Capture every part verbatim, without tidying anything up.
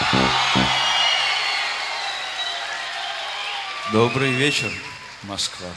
Добрый вечер, Москва.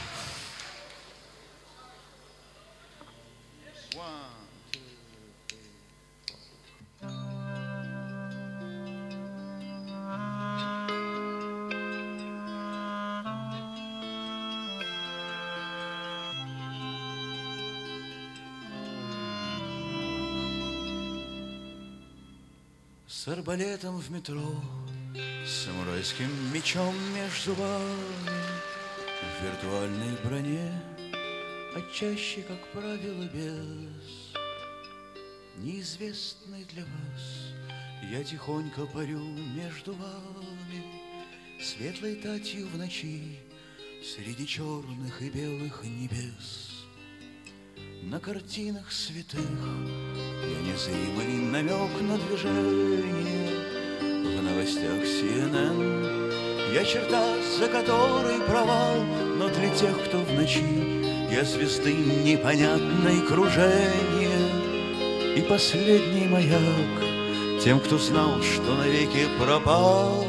С арбалетом в метро, с самурайским мечом меж зубами, в виртуальной броне, а чаще, как правило, без. Неизвестный для вас, я тихонько парю между вами, светлой татью в ночи, среди черных и белых небес. На картинах святых я незримый намек на движение. В новостях си эн эн я черта, за которой провал, но для тех, кто в ночи, я звезды непонятной кружения. И последний маяк тем, кто знал, что навеки пропал.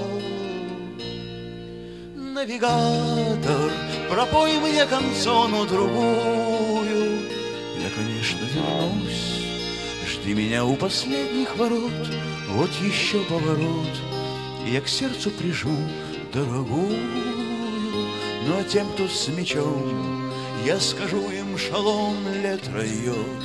Навигатор, пропой мне канцону другую. Я, конечно, вернусь, жди меня у последних ворот. Вот еще поворот, и я к сердцу прижму дорогую. Ну а тем, кто с мечом, я скажу им шалом летройот.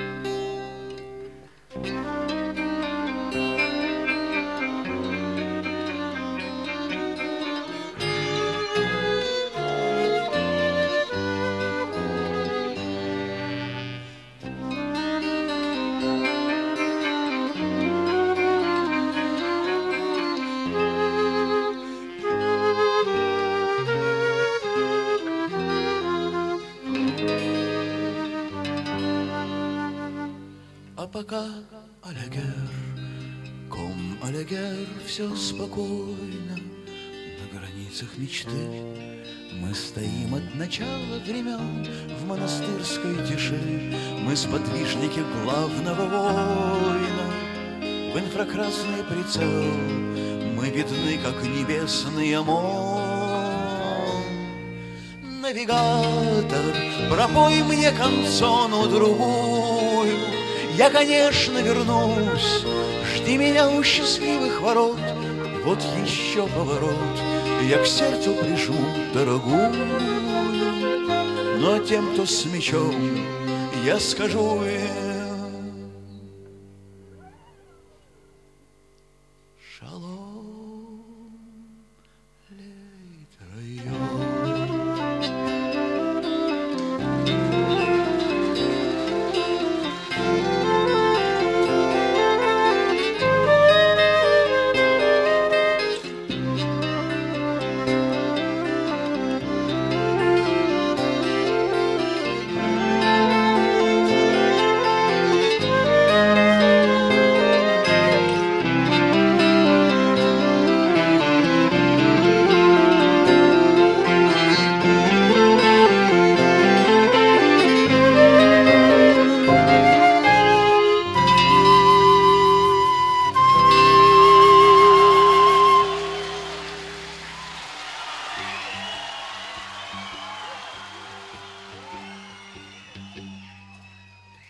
Пока Алягер, ком Алягер, все спокойно. На границах мечты мы стоим от начала времен. В монастырской тиши мы сподвижники главного воина. В инфракрасный прицел мы видны, как небесный ОМОН. Навигатор, пропой мне канцону другую. Я, конечно, вернусь, жди меня у счастливых ворот. Вот еще поворот, я к сердцу прижму дорогую. Но тем, кто с мечом, я скажу им